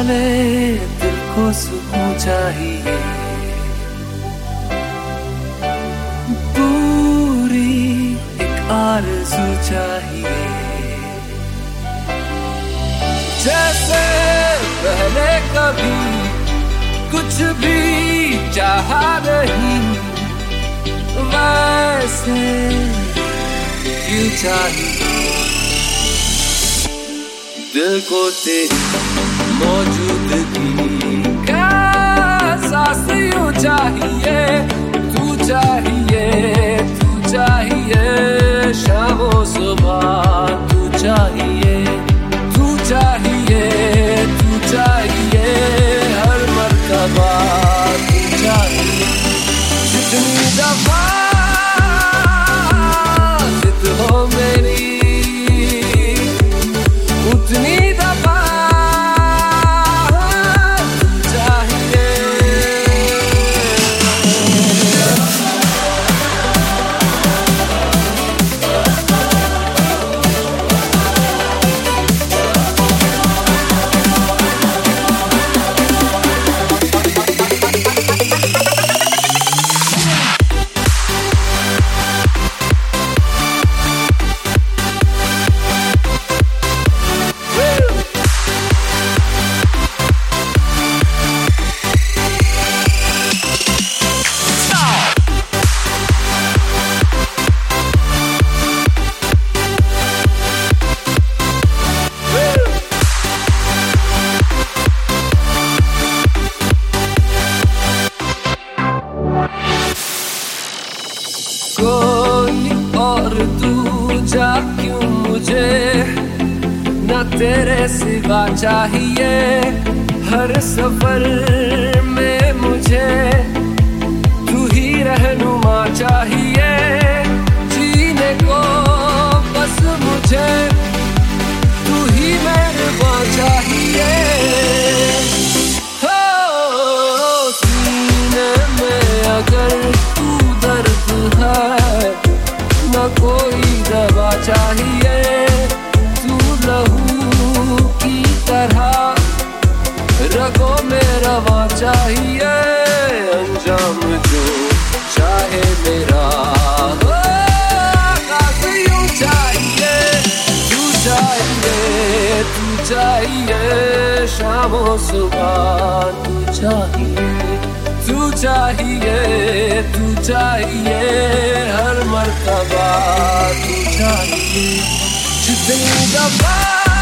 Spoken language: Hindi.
चले दिल को सुकून चाहिए, पूरी एक आरज़ू चाहिए। जैसे पहले कभी कुछ भी चाहा नहीं, वैसे क्यों चाहिए दिल को तेरी मौजूदगी का एहसास यूं चाहिए। तू चाहिए, तू चाहिए शामों सुबह, तू चाहिए, तू चाहिए, तू चाहिए हर मर्तबा, तू चाहिए। जितनी दफा जिद हो मेरी उतनी दफा चाहिए। कोई और दूजा क्यों मुझे न तेरे सिवा चाहिए। हर सफर में मुझे तू ही रहनुमा चाहिए। जीने को बस मुझे तू ही मेहरबान चाहिए। हो सीने में अगर तू दर्द है न कोई दवा चाहिए। तू लहू की तरह रगों में रवा चाहिए। अंजाम जो चाहे मेरा आगाज़ यूं चाहिए। तू चाहिए, तू चाहिए शामों सुबह, तू चाहिए, तू चाहिए, तू चाहिए हर मर्तबा, तू चाहिए। जितनी दफा